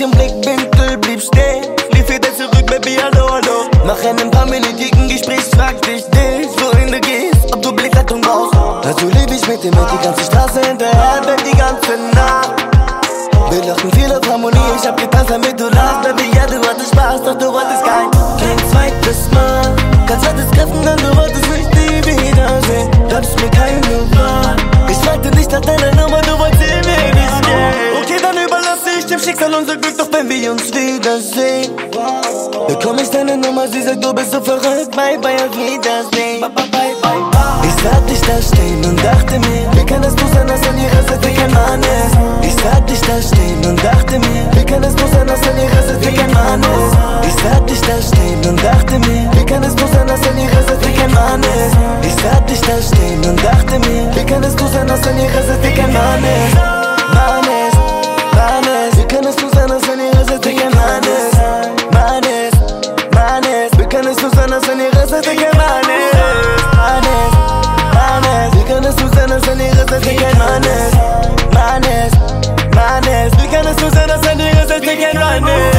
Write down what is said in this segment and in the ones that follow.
mich im Blickwinkel, blieb stehen. Lief wieder zurück, Baby, hallo, hallo. Nach einem paar minütigen Gespräch fragte ich dich, wohin du gehst, ob du Blickrettung brauchst. Also lieb ich mit dir mit die ganze Straße hinterher, denn die ganze Nacht. Wir lachen viel auf Harmonie, ich hab getanzt, damit du lachst. Baby, ja, du hattest Spaß, doch du wolltest kein zweites Mal. Kein zweites Treffen, denn du wolltest mich nie wiedersehen. Gabst mir keine Wahl. Ich fragte nicht nach deiner Nummer, du wolltest mir nicht gehen. Okay, dann überlasse ich dem Schicksal unser Glück, doch wenn wir uns wiedersehen, bekomm ich deine Nummer, sie sagt, du bist so verrückt. Bye, bye, auf Wiedersehen. Ich sah dich da stehen und dachte mir, wie kann es nur sein, dass an ihrer Seite kein Mann ist? Ich sah dich da stehen und dachte mir, wie kann es nur sein, dass an ihrer Seite kein Mann ist? Ich sah dich da stehen und dachte mir, wie kann es nur sein, dass an ihrer Seite kein Mann ist? Ich sah dich da stehen und dachte mir, wie kann es nur sein, dass an ihrer Seite kein Mann ist? Mann ist, Mann ist, wie kann es nur sein, dass an ihrer Seite kein Mann ist? Mann ist, Mann ist, wie kann es nur sein, dass an ihrer Seite kein Mann ist? Mann ist, Mann ist, wie kann es nur sein, dass an ihrer Seite kein Mann ist? Mann ist, Mann ist, wie kann es nur sein, dass an ihrer Seite kein Mann ist?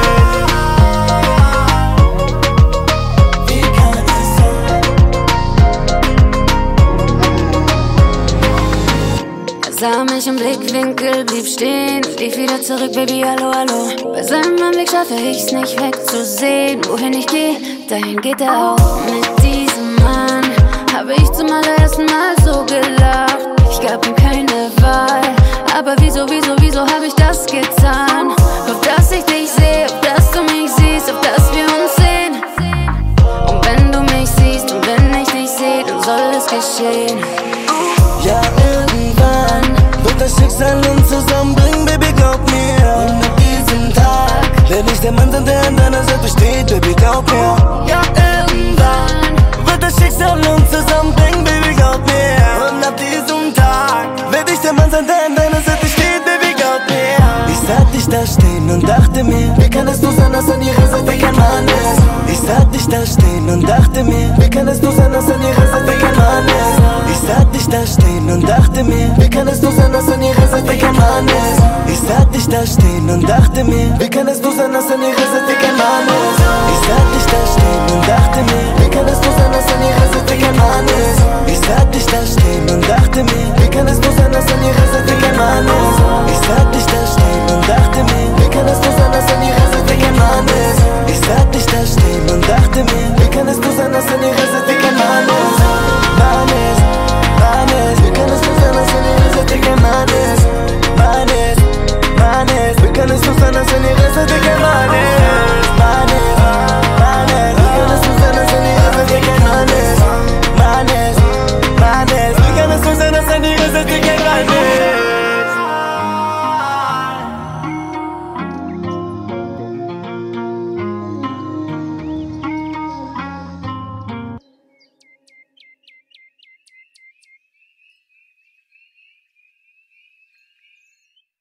Sah mich im Blickwinkel, blieb stehen, lief wieder zurück, Baby, hallo, hallo. Bei seinem Anblick schaffe ich's nicht wegzusehen. Wohin ich geh, dahin geht er auch. Mit diesem Mann habe ich zum allerersten Mal so gelacht. Ich gab ihm keine Wahl, aber wieso hab ich das getan? Auf dass ich dich sehe, auf dass du mich siehst, auf dass wir uns sehen. Und wenn du mich siehst und wenn ich dich sehe, dann soll es geschehen. Ja, irgendwann wird das Schicksal uns zusammenbringen, Baby, glaub mir. Und ab diesem Tag werde ich der Mann sein, der an deiner Seite steht, Baby, glaub mir. Ja, irgendwann wird das Schicksal uns zusammenbringen, Baby, glaub mir. Und ab diesem Tag werde ich der Mann sein, der an deiner Seite steht, Baby, glaub mir. Ich sah dich da stehen und dachte mir, wie kann es nur sein, dass an ihrer Seite kein Mann ist? Ich sah dich da stehen und dachte mir, wie kann es nur sein, dass an ihrer Seite kein Mann ist? Ich sah dich da stehen und dachte mir, wie kann es nur sein, dass an ihrer Seite kein Mann ist? Ich sah dich da stehen und dachte mir, wie kann es nur sein, dass an ihrer Seite kein Mann ist? Ich sah dich da stehen und dachte mir, wie kann es nur sein, dass an ihrer Seite kein Mann ist? Ich sah dich da stehen und dachte mir, wie kann es nur sein, dass an ihrer Seite kein Mann ist? Ich sah dich da stehen und dachte mir, wie kann es nur sein, dass an ihrer Seite kein Mann ist? Ich sah dich da stehen und dachte mir, wie kann es nur sein, dass an ihrer Seite kein Mann ist?